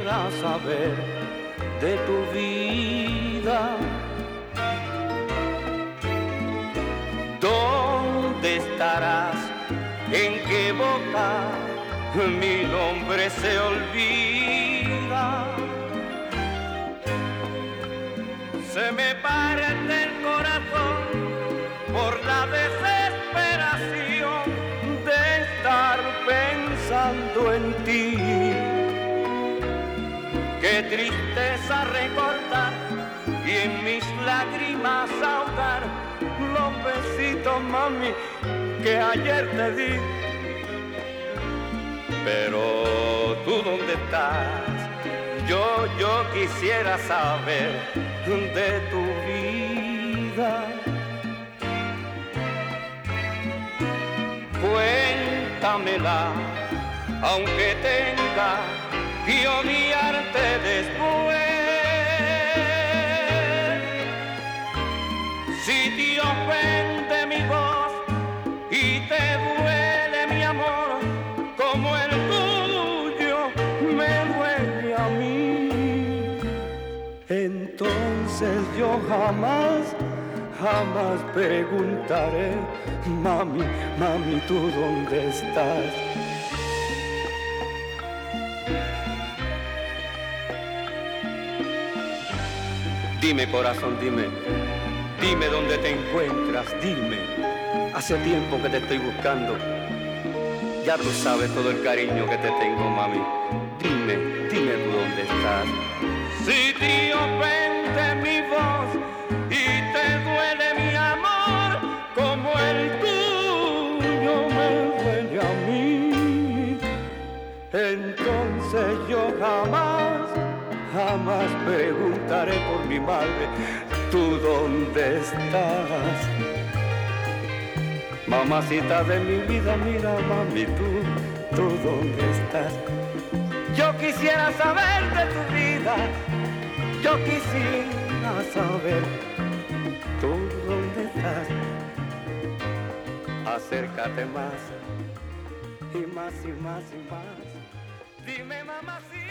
quisiera saber de tu vida. ¿Dónde estarás? ¿En qué boca mi nombre se olvida? Se me parte el corazón por la desesperación de estar pensando en ti. Qué tristeza recordar y en mis lágrimas ahogar los besitos, mami, que ayer te di. Pero tú, ¿dónde estás? Yo quisiera saber de tu vida. Cuéntamela, aunque tenga que odiarte después. Si te ofende mi voz y te duele mi amor, como el tuyo me duele a mí, entonces yo jamás preguntaré, mami, mami, ¿tú dónde estás? Dime, corazón, dime dónde te encuentras, dime. Hace tiempo que te estoy buscando. Ya tú sabes todo el cariño que te tengo, mami. Dime tú dónde estás. Si te ofende mi voz y te duele mi amor, como el tuyo me duele a mí, entonces yo jamás preguntaré por mi madre, ¿tú dónde estás? Mamacita de mi vida, mira, mami, ¿tú dónde estás? Yo quisiera saber de tu vida, yo quisiera saber, ¿tú dónde estás? Acércate más, y más, y más, y más. Dime, mamacita.